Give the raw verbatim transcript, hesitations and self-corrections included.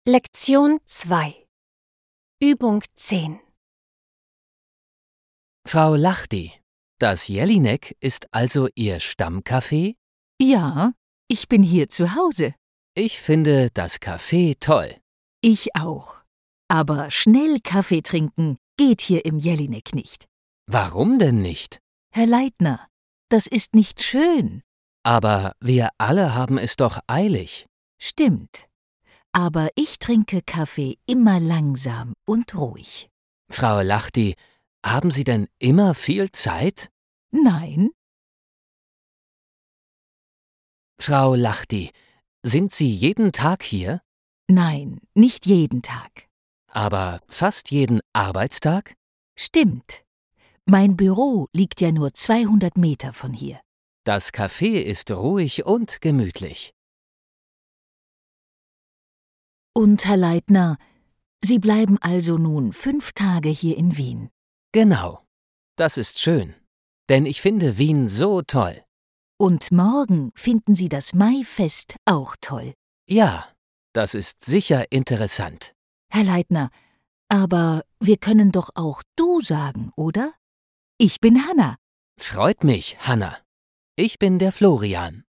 Lektion zwei. Übung zehn. Frau Lahti, das Jelinek ist also Ihr Stammcafé? Ja, ich bin hier zu Hause. Ich finde das Café toll. Ich auch. Aber schnell Kaffee trinken geht hier im Jelinek nicht. Warum denn nicht? Herr Leitner, das ist nicht schön. Aber wir alle haben es doch eilig. Stimmt. Aber ich trinke Kaffee immer langsam und ruhig. Frau Lahti, haben Sie denn immer viel Zeit? Nein, Frau Lahti, sind Sie jeden Tag hier? nein, nicht jeden Tag. Aber fast jeden Arbeitstag? Stimmt. Mein Büro liegt ja nur zweihundert Meter von hier. Das Café ist ruhig und gemütlich. Und Herr Leitner, Sie bleiben also nun fünf Tage hier in Wien. Genau. Das ist schön. Denn ich finde Wien so toll. Und morgen finden Sie das Maifest auch toll. Ja, das ist sicher interessant. Herr Leitner, aber wir können doch auch du sagen, oder? Ich bin Hanna. Freut mich, Hanna. Ich bin der Florian.